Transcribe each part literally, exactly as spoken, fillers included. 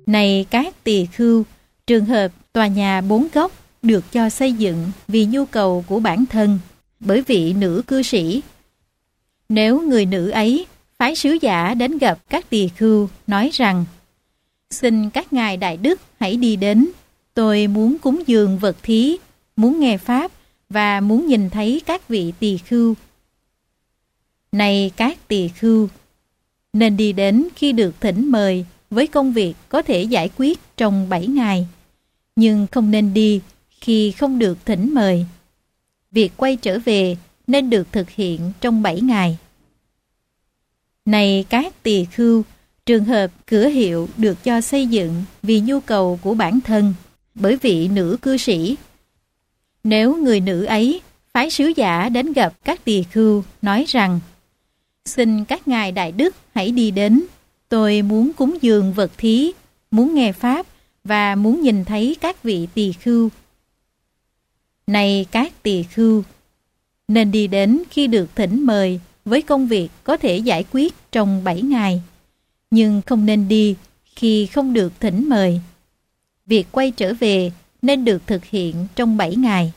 Này các tỳ khưu, trường hợp tòa nhà bốn góc được cho xây dựng vì nhu cầu của bản thân bởi vị nữ cư sĩ. Nếu người nữ ấy phái sứ giả đến gặp các tỳ khưu nói rằng: xin các ngài đại đức hãy đi đến, tôi muốn cúng dường vật thí, muốn nghe pháp và muốn nhìn thấy các vị tỳ khưu. Này các tỳ khưu, nên đi đến khi được thỉnh mời với công việc có thể giải quyết trong bảy ngày, nhưng không nên đi khi không được thỉnh mời. Việc quay trở về nên được thực hiện trong bảy ngày. Này các tỳ khưu, trường hợp cửa hiệu được cho xây dựng vì nhu cầu của bản thân bởi vị nữ cư sĩ. Nếu người nữ ấy phái sứ giả đến gặp các tỳ khưu nói rằng: xin các ngài đại đức hãy đi đến, tôi muốn cúng dường vật thí, muốn nghe pháp và muốn nhìn thấy các vị tỳ khưu. Này các tỳ khưu, nên đi đến khi được thỉnh mời với công việc có thể giải quyết trong bảy ngày, nhưng không nên đi khi không được thỉnh mời. Việc quay trở về nên được thực hiện trong bảy ngày.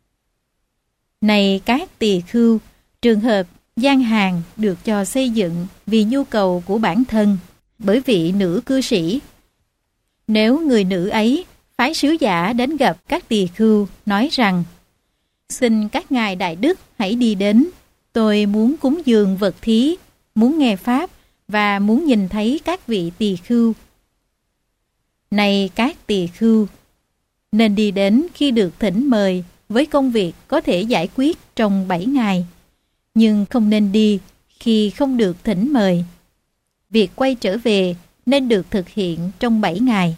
Này các tỳ khưu, trường hợp gian hàng được cho xây dựng vì nhu cầu của bản thân bởi vị nữ cư sĩ. Nếu người nữ ấy phái sứ giả đến gặp các tỳ khưu nói rằng: xin các ngài đại đức hãy đi đến, tôi muốn cúng dường vật thí, muốn nghe pháp và muốn nhìn thấy các vị tỳ khưu. Này các tỳ khưu, nên đi đến khi được thỉnh mời với công việc có thể giải quyết trong bảy ngày, nhưng không nên đi khi không được thỉnh mời. Việc quay trở về nên được thực hiện trong bảy ngày.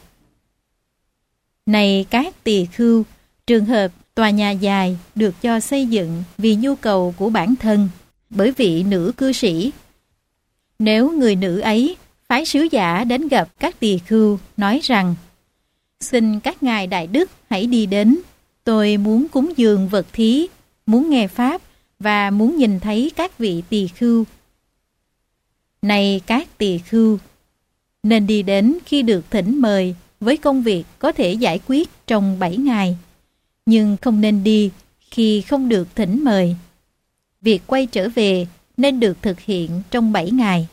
Này các tỳ khưu, trường hợp tòa nhà dài được cho xây dựng vì nhu cầu của bản thân bởi vị nữ cư sĩ. Nếu người nữ ấy phái sứ giả đến gặp các tỳ khưu nói rằng: xin các ngài đại đức hãy đi đến, tôi muốn cúng dường vật thí, muốn nghe pháp và muốn nhìn thấy các vị tỳ khưu. Này các tỳ khưu, nên đi đến khi được thỉnh mời với công việc có thể giải quyết trong bảy ngày, nhưng không nên đi khi không được thỉnh mời. Việc quay trở về nên được thực hiện trong bảy ngày.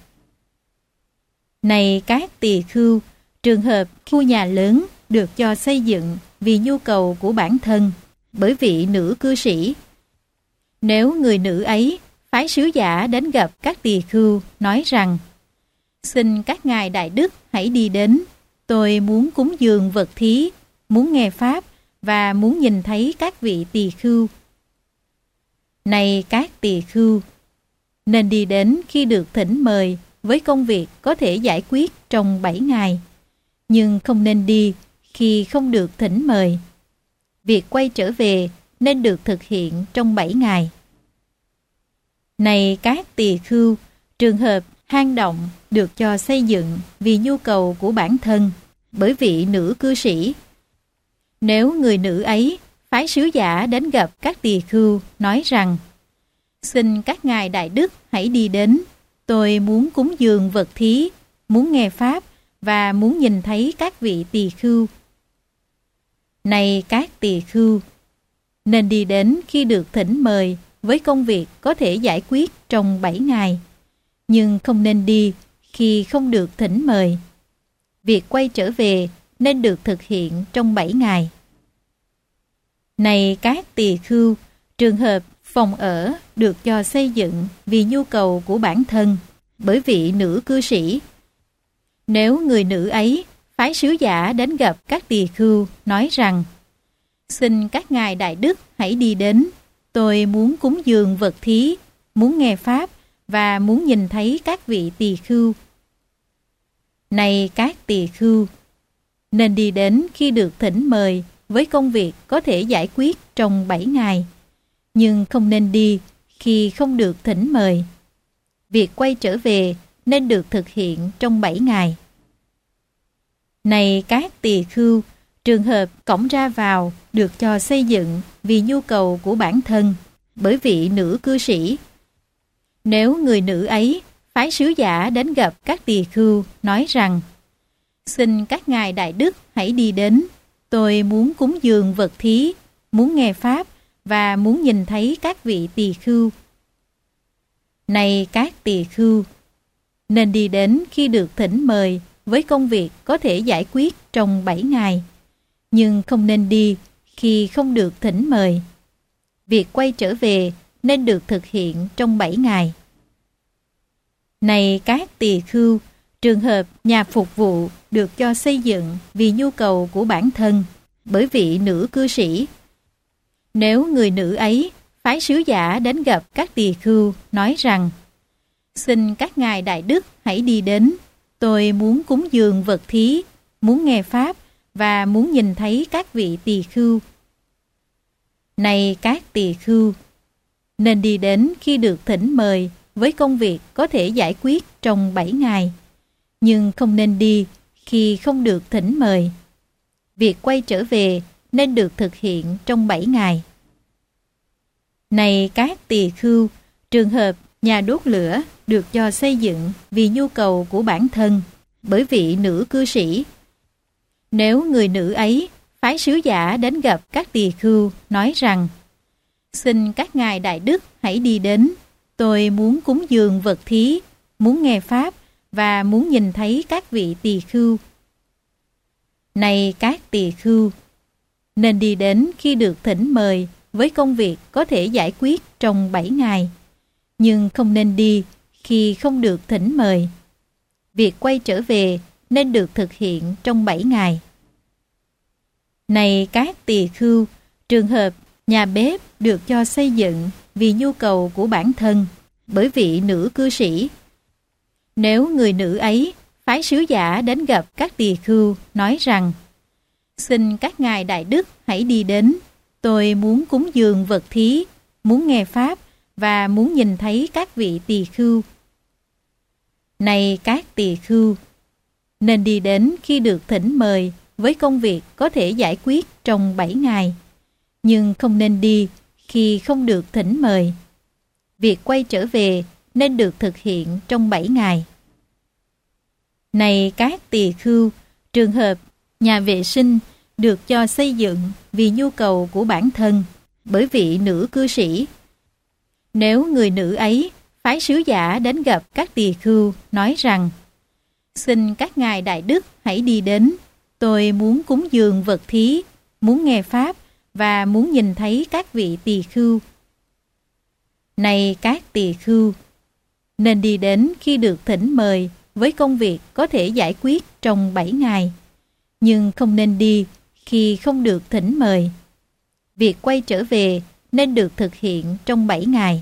Này các tỳ khưu, trường hợp khu nhà lớn được cho xây dựng vì nhu cầu của bản thân bởi vị nữ cư sĩ. Nếu người nữ ấy phái sứ giả đến gặp các tỳ khưu nói rằng: xin các ngài đại đức hãy đi đến, tôi muốn cúng dường vật thí, muốn nghe pháp và muốn nhìn thấy các vị tỳ khưu. Này các tỳ khưu, nên đi đến khi được thỉnh mời với công việc có thể giải quyết trong bảy ngày, nhưng không nên đi khi không được thỉnh mời. Việc quay trở về nên được thực hiện trong bảy ngày. Này các tỳ khưu, trường hợp hang động được cho xây dựng vì nhu cầu của bản thân bởi vị nữ cư sĩ. Nếu người nữ ấy phái sứ giả đến gặp các tỳ khưu nói rằng: xin các ngài đại đức hãy đi đến, tôi muốn cúng dường vật thí, muốn nghe pháp và muốn nhìn thấy các vị tỳ khưu. Này các tỳ khưu, nên đi đến khi được thỉnh mời với công việc có thể giải quyết trong bảy ngày, nhưng không nên đi khi không được thỉnh mời. Việc quay trở về nên được thực hiện trong bảy ngày. Này các tỳ khưu, trường hợp phòng ở được cho xây dựng vì nhu cầu của bản thân bởi vị nữ cư sĩ. Nếu người nữ ấy phái sứ giả đến gặp các tỳ khưu nói rằng: xin các ngài đại đức hãy đi đến, tôi muốn cúng dường vật thí, muốn nghe pháp và muốn nhìn thấy các vị tỳ khưu. Này các tỳ khưu, nên đi đến khi được thỉnh mời với công việc có thể giải quyết trong bảy ngày, nhưng không nên đi khi không được thỉnh mời. Việc quay trở về nên được thực hiện trong bảy ngày. Này các tỳ khưu, trường hợp cổng ra vào được cho xây dựng vì nhu cầu của bản thân bởi vị nữ cư sĩ. Nếu người nữ ấy phái sứ giả đến gặp các tỳ khưu nói rằng: Xin các ngài đại đức hãy đi đến. Tôi muốn cúng dường vật thí, muốn nghe pháp và muốn nhìn thấy các vị tỳ khưu. Này các tỳ khưu, nên đi đến khi được thỉnh mời với công việc có thể giải quyết trong bảy ngày, nhưng không nên đi khi không được thỉnh mời. Việc quay trở về nên được thực hiện trong bảy ngày. Này các tỳ khưu, trường hợp nhà phục vụ được cho xây dựng vì nhu cầu của bản thân bởi vị nữ cư sĩ. Nếu người nữ ấy phái sứ giả đến gặp các tỳ khưu nói rằng: xin các ngài đại đức hãy đi đến, tôi muốn cúng dường vật thí, muốn nghe pháp và muốn nhìn thấy các vị tỳ khưu. Này các tỳ khưu, nên đi đến khi được thỉnh mời với công việc có thể giải quyết trong bảy ngày, nhưng không nên đi khi không được thỉnh mời. Việc quay trở về nên được thực hiện trong bảy ngày. Này các tỳ khưu, trường hợp nhà đốt lửa được cho xây dựng vì nhu cầu của bản thân bởi vị nữ cư sĩ. Nếu người nữ ấy phái sứ giả đến gặp các tỳ khưu nói rằng: xin các ngài đại đức hãy đi đến, tôi muốn cúng dường vật thí, muốn nghe pháp và muốn nhìn thấy các vị tỳ khưu. Này các tỳ khưu, nên đi đến khi được thỉnh mời với công việc có thể giải quyết trong bảy ngày, nhưng không nên đi khi không được thỉnh mời. Việc quay trở về nên được thực hiện trong bảy ngày. Này các tỳ khưu, trường hợp nhà bếp được cho xây dựng vì nhu cầu của bản thân bởi vị nữ cư sĩ. Nếu người nữ ấy phái sứ giả đến gặp các tỳ khưu nói rằng: xin các ngài đại đức hãy đi đến, tôi muốn cúng dường vật thí, muốn nghe pháp và muốn nhìn thấy các vị tỳ khưu. Này các tỳ khưu, nên đi đến khi được thỉnh mời với công việc có thể giải quyết trong bảy ngày, nhưng không nên đi khi không được thỉnh mời. Việc quay trở về nên được thực hiện trong bảy ngày. Này các tỳ khưu, trường hợp nhà vệ sinh được cho xây dựng vì nhu cầu của bản thân bởi vị nữ cư sĩ. Nếu người nữ ấy phái sứ giả đến gặp các tỳ khưu nói rằng: xin các ngài đại đức hãy đi đến, tôi muốn cúng dường vật thí, muốn nghe pháp và muốn nhìn thấy các vị tỳ khưu. Này các tỳ khưu, nên đi đến khi được thỉnh mời với công việc có thể giải quyết trong bảy ngày, nhưng không nên đi khi không được thỉnh mời. Việc quay trở về nên được thực hiện trong bảy ngày.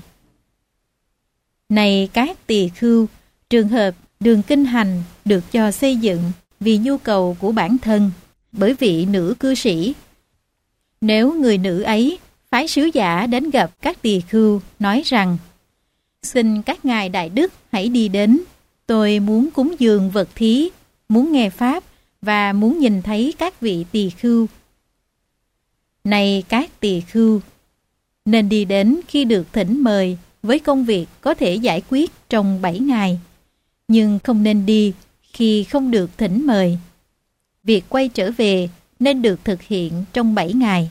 Này các tỳ khưu, trường hợp đường kinh hành được cho xây dựng vì nhu cầu của bản thân bởi vị nữ cư sĩ. Nếu người nữ ấy phái sứ giả đến gặp các tỳ khưu nói rằng: xin các ngài đại đức hãy đi đến, tôi muốn cúng dường vật thí, muốn nghe pháp và muốn nhìn thấy các vị tỳ khưu. Này các tỳ khưu, nên đi đến khi được thỉnh mời với công việc có thể giải quyết trong bảy ngày, nhưng không nên đi khi không được thỉnh mời. Việc quay trở về nên được thực hiện trong bảy ngày.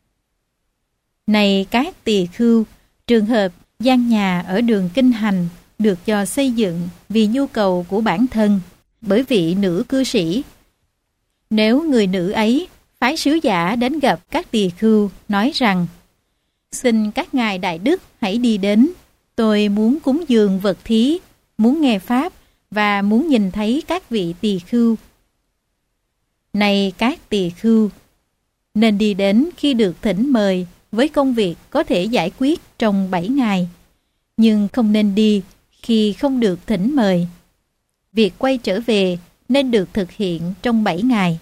Này các tỳ khưu, trường hợp gian nhà ở đường kinh hành được cho xây dựng vì nhu cầu của bản thân bởi vị nữ cư sĩ. Nếu người nữ ấy phái sứ giả đến gặp các tỳ khưu nói rằng: xin các ngài đại đức hãy đi đến, tôi muốn cúng dường vật thí, muốn nghe pháp và muốn nhìn thấy các vị tỳ khưu. Này các tỳ khưu, nên đi đến khi được thỉnh mời với công việc có thể giải quyết trong bảy ngày, nhưng không nên đi khi không được thỉnh mời. Việc quay trở về nên được thực hiện trong bảy ngày.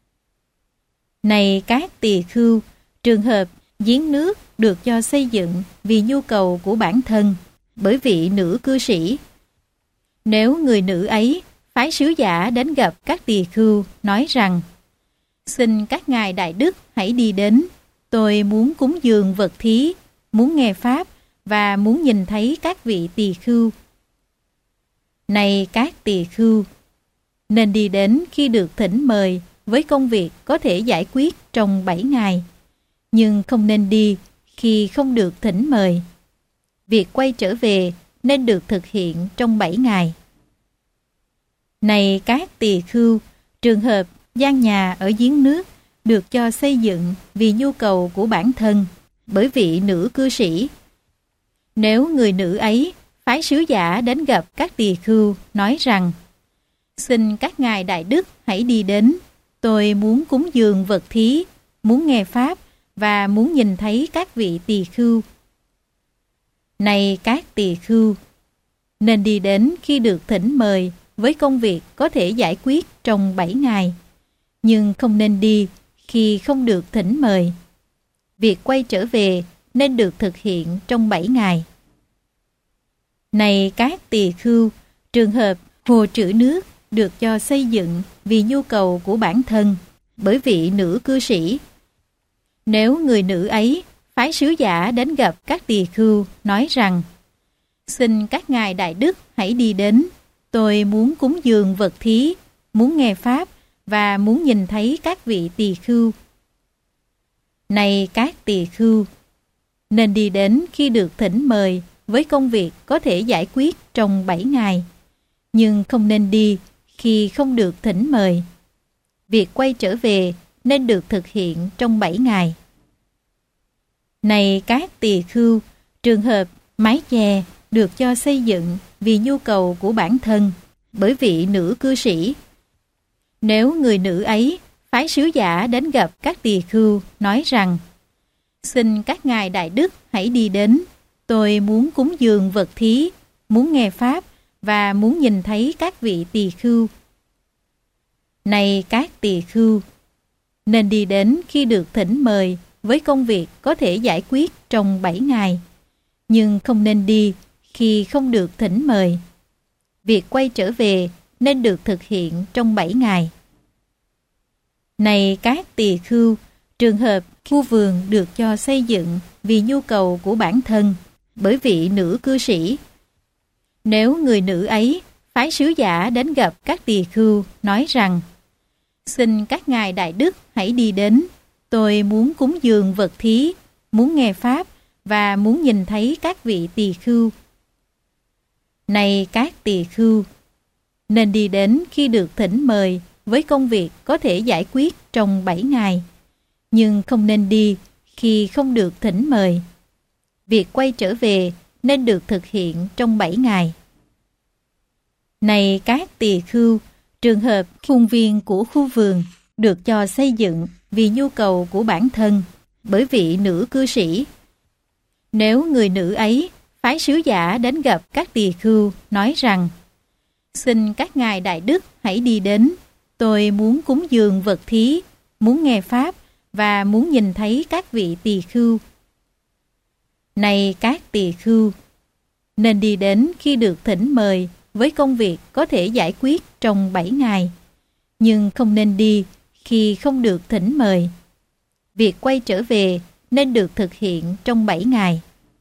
Này các tỳ khưu, trường hợp giếng nước được cho xây dựng vì nhu cầu của bản thân bởi vị nữ cư sĩ. Nếu người nữ ấy phái sứ giả đến gặp các tỳ khưu nói rằng: xin các ngài đại đức hãy đi đến, tôi muốn cúng dường vật thí, muốn nghe pháp và muốn nhìn thấy các vị tỳ khưu. Này các tỳ khưu, nên đi đến khi được thỉnh mời với công việc có thể giải quyết trong bảy ngày, nhưng không nên đi khi không được thỉnh mời. Việc quay trở về nên được thực hiện trong bảy ngày. Này các tỳ khưu, trường hợp gian nhà ở giếng nước được cho xây dựng vì nhu cầu của bản thân bởi vị nữ cư sĩ. Nếu người nữ ấy phái sứ giả đến gặp các tỳ khưu nói rằng: xin các ngài đại đức hãy đi đến, tôi muốn cúng dường vật thí, muốn nghe pháp và muốn nhìn thấy các vị tỳ khưu. Này các tỳ khưu, nên đi đến khi được thỉnh mời với công việc có thể giải quyết trong bảy ngày, nhưng không nên đi khi không được thỉnh mời. Việc quay trở về nên được thực hiện trong bảy ngày. Này các tỳ khưu, trường hợp hồ trữ nước được cho xây dựng vì nhu cầu của bản thân bởi vị nữ cư sĩ. Nếu người nữ ấy phái sứ giả đến gặp các tỳ khưu nói rằng: xin các ngài đại đức hãy đi đến, tôi muốn cúng dường vật thí, muốn nghe pháp và muốn nhìn thấy các vị tỳ khưu. Này các tỳ khưu, nên đi đến khi được thỉnh mời với công việc có thể giải quyết trong bảy ngày, nhưng không nên đi khi không được thỉnh mời. Việc quay trở về nên được thực hiện trong bảy ngày. Này các tỳ khưu, trường hợp mái che được cho xây dựng vì nhu cầu của bản thân bởi vị nữ cư sĩ. Nếu người nữ ấy phái sứ giả đến gặp các tỳ khưu nói rằng: xin các ngài đại đức hãy đi đến, tôi muốn cúng dường vật thí, muốn nghe pháp và muốn nhìn thấy các vị tỳ khưu. Này các tỳ khưu, nên đi đến khi được thỉnh mời với công việc có thể giải quyết trong bảy ngày, nhưng không nên đi khi không được thỉnh mời. Việc quay trở về nên được thực hiện trong bảy ngày. Này các tỳ khưu, trường hợp khu vườn được cho xây dựng vì nhu cầu của bản thân bởi vị nữ cư sĩ. Nếu người nữ ấy phái sứ giả đến gặp các tỳ khưu nói rằng: xin các ngài đại đức hãy đi đến, tôi muốn cúng dường vật thí, muốn nghe pháp và muốn nhìn thấy các vị tỳ khưu. Này các tỳ khưu, nên đi đến khi được thỉnh mời với công việc có thể giải quyết trong bảy ngày, nhưng không nên đi khi không được thỉnh mời. Việc quay trở về nên được thực hiện trong bảy ngày. Này các tỳ khưu, trường hợp khuôn viên của khu vườn được cho xây dựng vì nhu cầu của bản thân bởi vị nữ cư sĩ. Nếu người nữ ấy phái sứ giả đến gặp các tỳ khưu nói rằng: xin các ngài đại đức hãy đi đến, tôi muốn cúng dường vật thí, muốn nghe pháp và muốn nhìn thấy các vị tỳ khưu. Này các tỳ khưu, nên đi đến khi được thỉnh mời với công việc có thể giải quyết trong bảy ngày, nhưng không nên đi khi không được thỉnh mời. Việc quay trở về nên được thực hiện trong bảy ngày.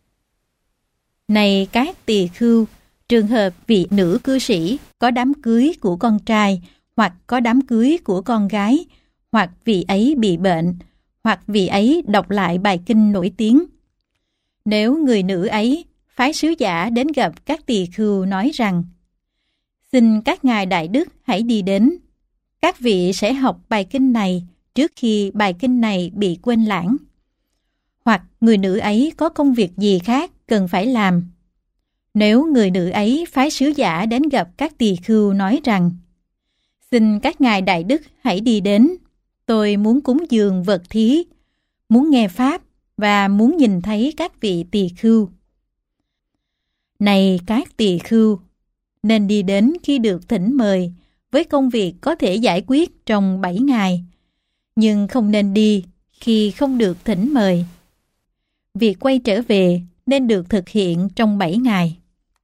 Này các tỳ khưu, trường hợp vị nữ cư sĩ có đám cưới của con trai hoặc có đám cưới của con gái, hoặc vị ấy bị bệnh, hoặc vị ấy đọc lại bài kinh nổi tiếng. Nếu người nữ ấy phái sứ giả đến gặp các tỳ khưu nói rằng: xin các ngài đại đức hãy đi đến, các vị sẽ học bài kinh này trước khi bài kinh này bị quên lãng. Hoặc người nữ ấy có công việc gì khác cần phải làm. Nếu người nữ ấy phái sứ giả đến gặp các tỳ khưu nói rằng: xin các ngài đại đức hãy đi đến, tôi muốn cúng dường vật thí, muốn nghe pháp và muốn nhìn thấy các vị tỳ khưu. Này các tỳ khưu, nên đi đến khi được thỉnh mời với công việc có thể giải quyết trong bảy ngày, nhưng không nên đi khi không được thỉnh mời. Việc quay trở về nên được thực hiện trong bảy ngày.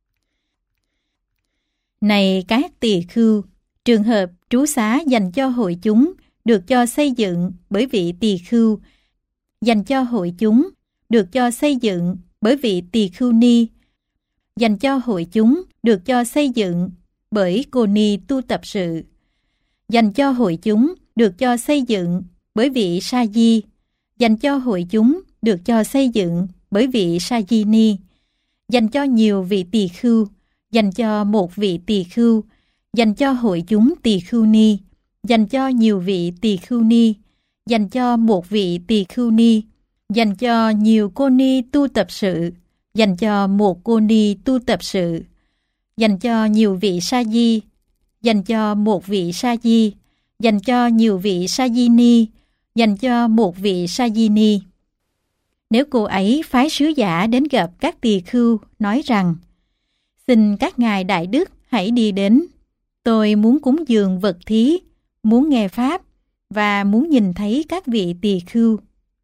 Này các tỳ khưu, trường hợp trú xá dành cho hội chúng được cho xây dựng bởi vị tỳ khưu, dành cho hội chúng được cho xây dựng bởi vị tỳ khưu ni, dành cho hội chúng được cho xây dựng bởi cô ni tu tập sự, dành cho hội chúng được cho xây dựng bởi vị Sa Di, dành cho hội chúng được cho xây dựng bởi vị Sa Di Ni, dành cho nhiều vị tỳ khưu, dành cho một vị tỳ khưu, dành cho hội chúng tỳ khưu ni, dành cho nhiều vị tỳ khưu ni, dành cho một vị tỳ khưu ni, dành cho nhiều cô ni tu tập sự, dành cho một cô ni tu tập sự, dành cho nhiều vị Sa Di, dành cho một vị Sa Di, dành cho nhiều vị Sa Di Ni, dành cho một vị Sa Di Ni. Nếu cô ấy phái sứ giả đến gặp các tỳ khưu, nói rằng: xin các ngài đại đức hãy đi đến, tôi muốn cúng dường vật thí, muốn nghe pháp và muốn nhìn thấy các vị tỳ khưu.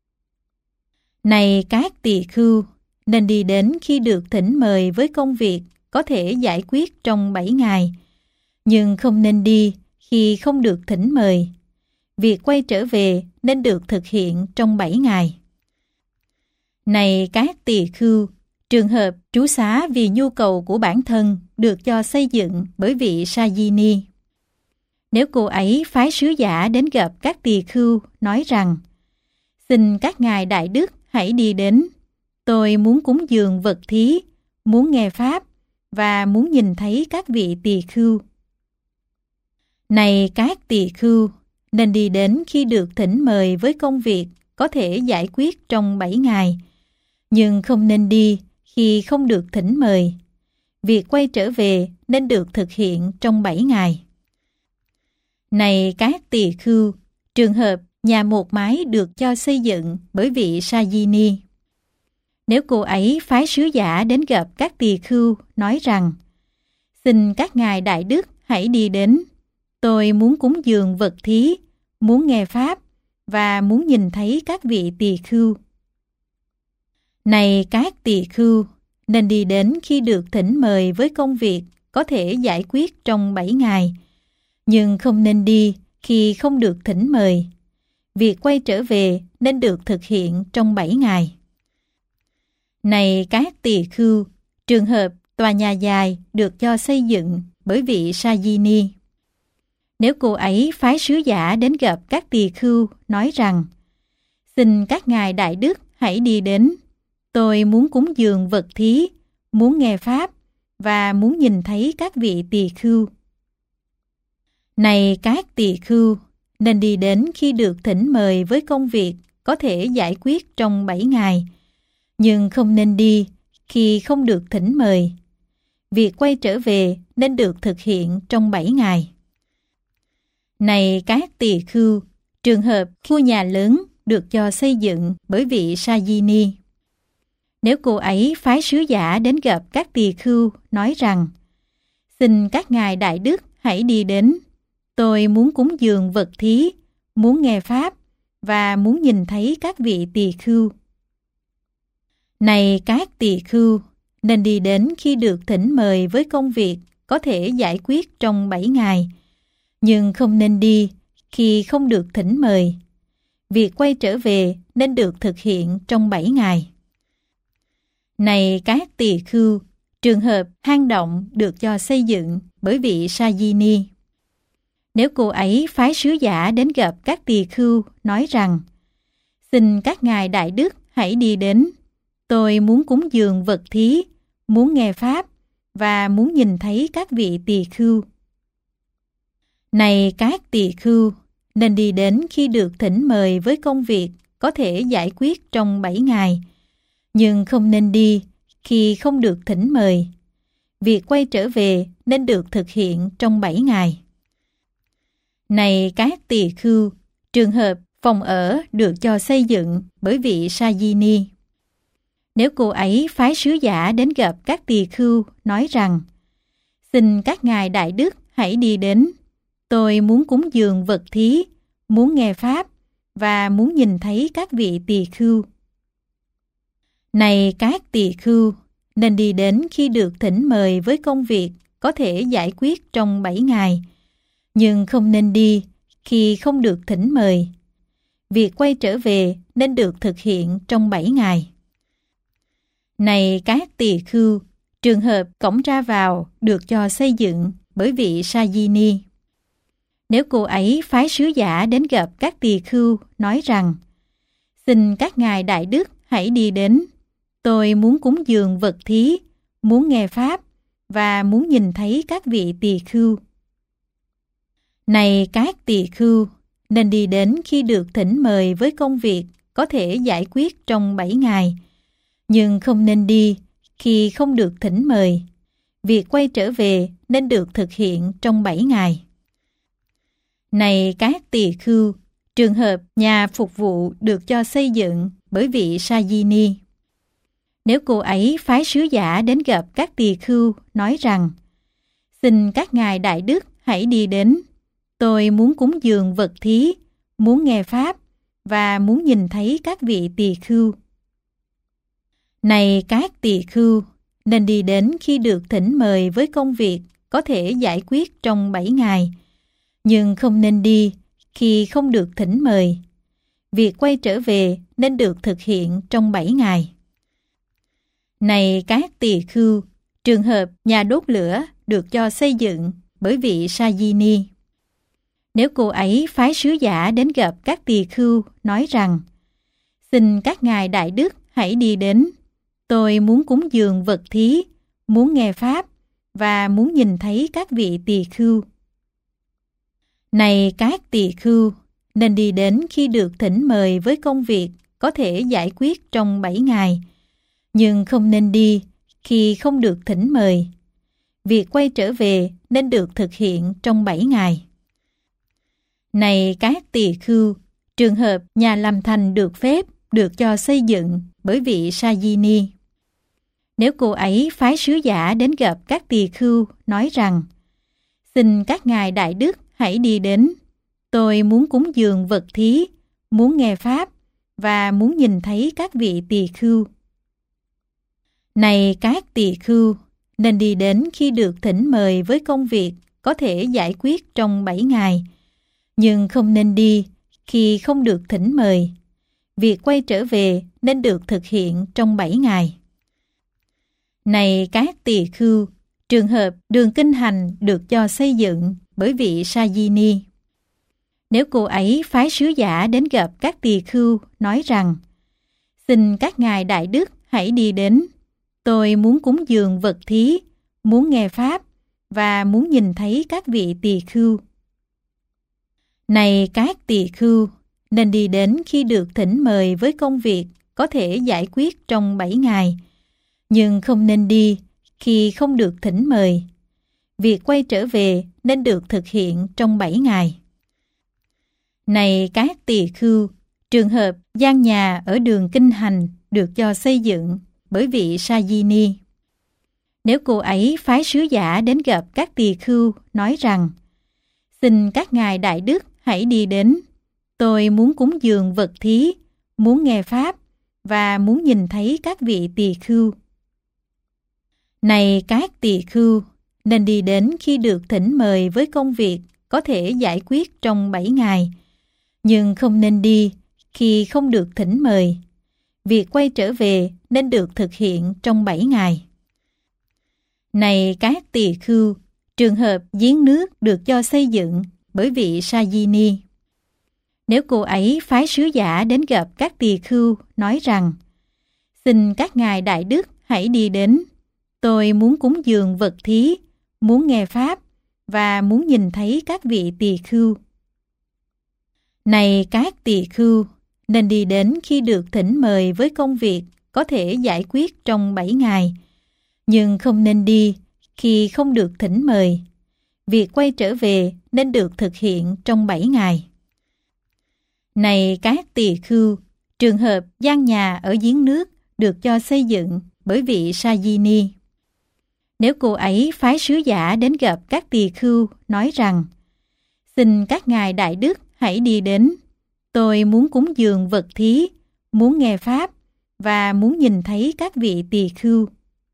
Này các tỳ khưu, nên đi đến khi được thỉnh mời với công việc có thể giải quyết trong bảy ngày, nhưng không nên đi khi không được thỉnh mời. Việc quay trở về nên được thực hiện trong bảy ngày. Này các tỳ khưu, trường hợp trú xá vì nhu cầu của bản thân được cho xây dựng bởi vị Sa Di Ni. Nếu cô ấy phái sứ giả đến gặp các tỳ khưu, nói rằng: xin các ngài đại đức hãy đi đến, tôi muốn cúng dường vật thí, muốn nghe pháp và muốn nhìn thấy các vị tỳ khưu. Này các tỳ khưu, nên đi đến khi được thỉnh mời với công việc có thể giải quyết trong bảy ngày, nhưng không nên đi khi không được thỉnh mời. Việc quay trở về nên được thực hiện trong bảy ngày. Này các tỳ khưu, trường hợp nhà một mái được cho xây dựng bởi vị Sa Di Ni. Nếu cô ấy phái sứ giả đến gặp các tỳ khưu, nói rằng: xin các ngài đại đức hãy đi đến, tôi muốn cúng dường vật thí, muốn nghe pháp và muốn nhìn thấy các vị tỳ khưu. Này các tỳ khưu, nên đi đến khi được thỉnh mời với công việc có thể giải quyết trong bảy ngày, nhưng không nên đi khi không được thỉnh mời. Việc quay trở về nên được thực hiện trong bảy ngày. Này các tỳ khưu, trường hợp tòa nhà dài được cho xây dựng bởi vị Sa Di Ni. Nếu cô ấy phái sứ giả đến gặp các tỳ khưu, nói rằng: xin các ngài đại đức hãy đi đến, tôi muốn cúng dường vật thí, muốn nghe pháp và muốn nhìn thấy các vị tỳ khưu. Này các tỳ khưu, nên đi đến khi được thỉnh mời với công việc có thể giải quyết trong bảy ngày, nhưng không nên đi khi không được thỉnh mời. Việc quay trở về nên được thực hiện trong bảy ngày. Này các tỳ khưu, trường hợp khu nhà lớn được cho xây dựng bởi vị Sa Di Ni. Nếu cô ấy phái sứ giả đến gặp các tỳ khưu, nói rằng: xin các ngài đại đức hãy đi đến, tôi muốn cúng dường vật thí, muốn nghe pháp và muốn nhìn thấy các vị tỳ khưu. Này các tỳ khưu, nên đi đến khi được thỉnh mời với công việc có thể giải quyết trong bảy ngày, nhưng không nên đi khi không được thỉnh mời. Việc quay trở về nên được thực hiện trong bảy ngày. Này các tỳ khưu, trường hợp hang động được cho xây dựng bởi vị Sa Di Ni. Nếu cô ấy phái sứ giả đến gặp các tỳ khưu, nói rằng: xin các ngài đại đức hãy đi đến, tôi muốn cúng dường vật thí, muốn nghe pháp và muốn nhìn thấy các vị tỳ khưu. Này các tỳ khưu, nên đi đến khi được thỉnh mời với công việc có thể giải quyết trong bảy ngày, nhưng không nên đi khi không được thỉnh mời. Việc quay trở về nên được thực hiện trong bảy ngày. Này các tỳ khưu, trường hợp phòng ở được cho xây dựng bởi vị Sa Di Ni. Nếu cô ấy phái sứ giả đến gặp các tỳ khưu, nói rằng: xin các ngài đại đức hãy đi đến, tôi muốn cúng dường vật thí, muốn nghe pháp và muốn nhìn thấy các vị tỳ khưu. Này các tỳ khưu, nên đi đến khi được thỉnh mời với công việc có thể giải quyết trong bảy ngày, nhưng không nên đi khi không được thỉnh mời. Việc quay trở về nên được thực hiện trong bảy ngày. Này các tỳ khưu, trường hợp cổng ra vào được cho xây dựng bởi vị Sa Di Ni. Nếu cô ấy phái sứ giả đến gặp các tỳ khưu, nói rằng: Xin các ngài đại đức hãy đi đến. Tôi muốn cúng dường vật thí, muốn nghe pháp và muốn nhìn thấy các vị tỳ khưu. Này các tỳ khưu, nên đi đến khi được thỉnh mời với công việc có thể giải quyết trong bảy ngày, nhưng không nên đi khi không được thỉnh mời. Việc quay trở về nên được thực hiện trong bảy ngày. Này các tỳ khưu, trường hợp nhà phục vụ được cho xây dựng bởi vị Sajini. Nếu cô ấy phái sứ giả đến gặp các tỳ khưu, nói rằng: Xin các ngài đại đức hãy đi đến. Tôi muốn cúng dường vật thí, muốn nghe pháp và muốn nhìn thấy các vị tỳ khưu. Này các tỳ khưu, nên đi đến khi được thỉnh mời với công việc có thể giải quyết trong bảy ngày, nhưng không nên đi khi không được thỉnh mời. Việc quay trở về nên được thực hiện trong bảy ngày. Này các tỳ khưu, trường hợp nhà đốt lửa được cho xây dựng bởi vị Sajini. Nếu cô ấy phái sứ giả đến gặp các tỳ khưu, nói rằng: Xin các ngài đại đức hãy đi đến. Tôi muốn cúng dường vật thí, muốn nghe pháp và muốn nhìn thấy các vị tỳ khưu. Này các tỳ khưu, nên đi đến khi được thỉnh mời với công việc có thể giải quyết trong bảy ngày, nhưng không nên đi khi không được thỉnh mời. Việc quay trở về nên được thực hiện trong bảy ngày. Này các tỳ khưu, trường hợp nhà làm thành được phép được cho xây dựng bởi vị Sajini. Nếu cô ấy phái sứ giả đến gặp các tỳ khưu, nói rằng: Xin các ngài đại đức hãy đi đến. Tôi muốn cúng dường vật thí, muốn nghe pháp và muốn nhìn thấy các vị tỳ khưu. Này các tỳ khưu, nên đi đến khi được thỉnh mời với công việc có thể giải quyết trong bảy ngày, nhưng không nên đi khi không được thỉnh mời. Việc quay trở về nên được thực hiện trong bảy ngày. Này các tỳ khưu, trường hợp đường kinh hành được cho xây dựng bởi vị Sajini. Nếu cô ấy phái sứ giả đến gặp các tỳ khưu, nói rằng: Xin các ngài đại đức hãy đi đến. Tôi muốn cúng dường vật thí, muốn nghe pháp và muốn nhìn thấy các vị tỳ khưu. Này các tỳ khưu, nên đi đến khi được thỉnh mời với công việc có thể giải quyết trong bảy ngày, nhưng không nên đi khi không được thỉnh mời. Việc quay trở về nên được thực hiện trong bảy ngày. Này các tỳ khưu, trường hợp gian nhà ở đường kinh hành được cho xây dựng bởi vị Sajini. Nếu cô ấy phái sứ giả đến gặp các tỳ khưu, nói rằng: Xin các ngài đại đức hãy đi đến. Tôi muốn cúng dường vật thí, muốn nghe pháp và muốn nhìn thấy các vị tỳ khưu. Này các tỳ khưu, nên đi đến khi được thỉnh mời với công việc có thể giải quyết trong bảy ngày, nhưng không nên đi khi không được thỉnh mời. Việc quay trở về nên được thực hiện trong bảy ngày. Này các tỳ khưu, trường hợp giếng nước được cho xây dựng bởi vị Sajini. Nếu cô ấy phái sứ giả đến gặp các tỳ khưu, nói rằng: Xin các ngài đại đức hãy đi đến. Tôi muốn cúng dường vật thí, muốn nghe pháp và muốn nhìn thấy các vị tỳ khưu. Này các tỳ khưu, nên đi đến khi được thỉnh mời với công việc có thể giải quyết trong bảy ngày, nhưng không nên đi khi không được thỉnh mời. Việc quay trở về nên được thực hiện trong bảy ngày. Này các tỳ khưu, trường hợp gian nhà ở giếng nước được cho xây dựng bởi vị Sajini. Nếu cô ấy phái sứ giả đến gặp các tỳ khưu, nói rằng: Xin các ngài đại đức hãy đi đến. Tôi muốn cúng dường vật thí, muốn nghe pháp và muốn nhìn thấy các vị tỳ khưu.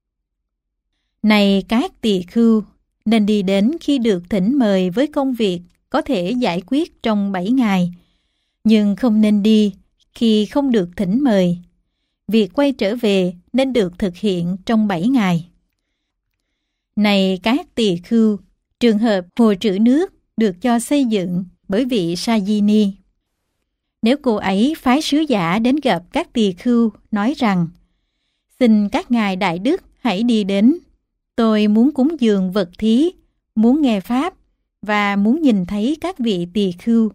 Này các tỳ khưu, nên đi đến khi được thỉnh mời với công việc có thể giải quyết trong bảy ngày, nhưng không nên đi khi không được thỉnh mời. Việc quay trở về nên được thực hiện trong bảy ngày. Này các tỳ khưu, trường hợp hồ trữ nước được cho xây dựng bởi vị Sajini. Nếu cô ấy phái sứ giả đến gặp các tỳ khưu nói rằng: xin các ngài đại đức hãy đi đến, tôi muốn cúng dường vật thí, muốn nghe pháp và muốn nhìn thấy các vị tỳ khưu.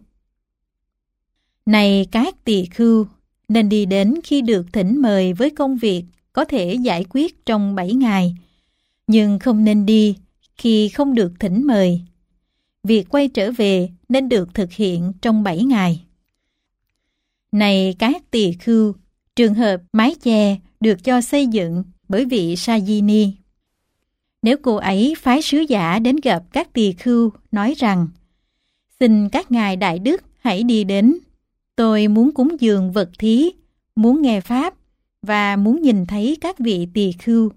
Này các tỳ khưu, nên đi đến khi được thỉnh mời với công việc có thể giải quyết trong bảy ngày, nhưng không nên đi khi không được thỉnh mời. Việc quay trở về nên được thực hiện trong bảy ngày. Này các tỳ khưu, trường hợp mái che được cho xây dựng bởi vị Sajini. Nếu cô ấy phái sứ giả đến gặp các tỳ khưu nói rằng: xin các ngài đại đức hãy đi đến, tôi muốn cúng dường vật thí, muốn nghe pháp và muốn nhìn thấy các vị tỳ khưu.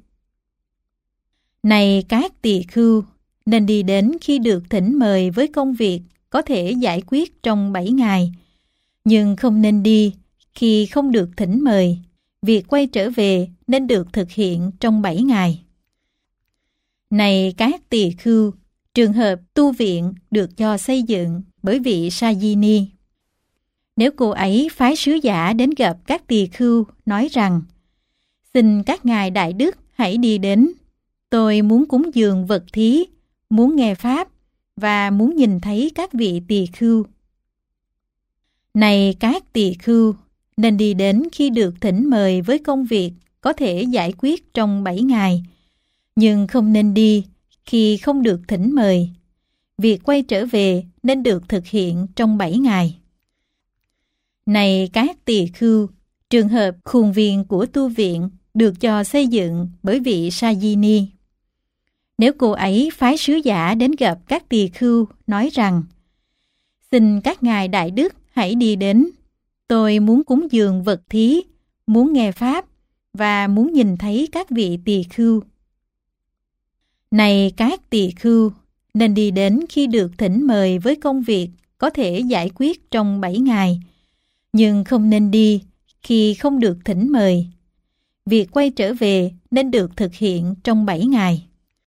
Này các tỳ khưu, nên đi đến khi được thỉnh mời với công việc có thể giải quyết trong bảy ngày, nhưng không nên đi khi không được thỉnh mời. Việc quay trở về nên được thực hiện trong bảy ngày. Này các tỳ khưu, trường hợp tu viện được cho xây dựng bởi vị Sajini. Nếu cô ấy phái sứ giả đến gặp các tỳ khưu nói rằng: xin các ngài đại đức hãy đi đến, tôi muốn cúng dường vật thí, muốn nghe pháp và muốn nhìn thấy các vị tỳ khưu. Này các tỳ khưu, nên đi đến khi được thỉnh mời với công việc có thể giải quyết trong bảy ngày, nhưng không nên đi khi không được thỉnh mời. Việc quay trở về nên được thực hiện trong bảy ngày. Này các tỳ khưu, trường hợp khuôn viên của tu viện được cho xây dựng bởi vị Sajini. Nếu cô ấy phái sứ giả đến gặp các tỳ khưu nói rằng: xin các ngài đại đức hãy đi đến, tôi muốn cúng dường vật thí, muốn nghe pháp và muốn nhìn thấy các vị tỳ khưu. Này các tỳ khưu, nên đi đến khi được thỉnh mời với công việc có thể giải quyết trong bảy ngày, nhưng không nên đi khi không được thỉnh mời. Việc quay trở về nên được thực hiện trong bảy ngày.